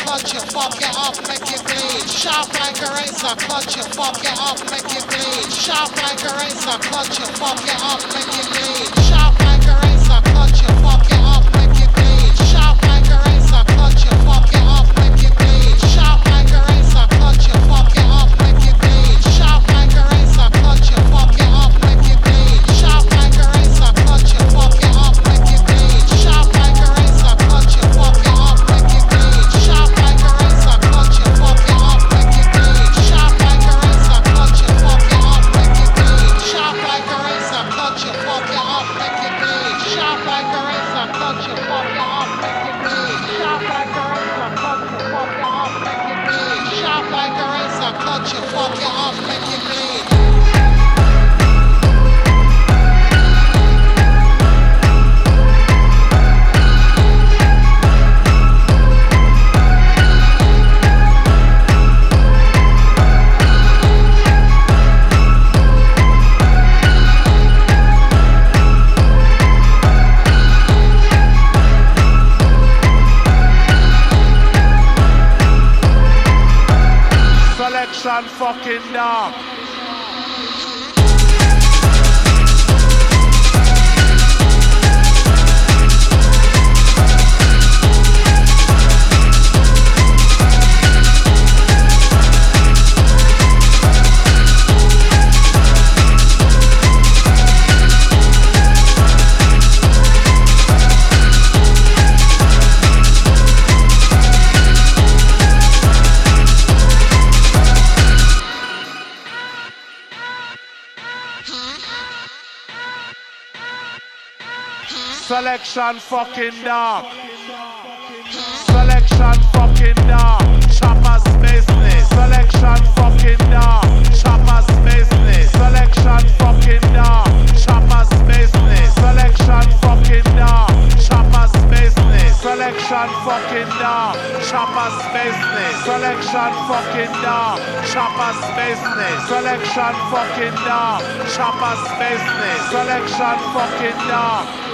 cut you, fuck you up, make you bleed. Sharp like a razor, cut you, fuck you up, make you bleed. Sharp like a razor, cut you, fuck you up, make you bleed. Sharp like a razor, cut you, fuck you up, make you bleed. Sharp like a razor, cut you, fuck you up, make you bleed. Sharp like a razor, cut you, fuck you up, make you bleed. Sharp like a razor, cut you, fuck you up, make you bleed. Sharp like a razor, cut you, fuck you up, make you bleed. Sharp like a razor, cut you, fuck you up, make you bleed. Sharp like a razor, cut you, fuck you up, make you bleed. Sharp like a razor, cut you, fuck you up, make you bleed. Sharp like a razor, cut you, fuck you up, make you bleed. Sharp like a razor, cut you, fuck you up, make you bleed. Sharp like a razor, cut you, fuck you up, make you bleed. Sharp like a razor, cut you, fuck you up, make you bleed. Selection fucking dog. Selection fucking dog. Selection fucking dog. Choppers business. Selection fucking dog. Choppers business. Selection fucking dog. Choppers business. Selection fucking dog. Choppers business. Selection fucking dog. Choppers business. Selection fucking dog. Choppers business. Selection fucking dog. Choppers business. Selection fucking dog.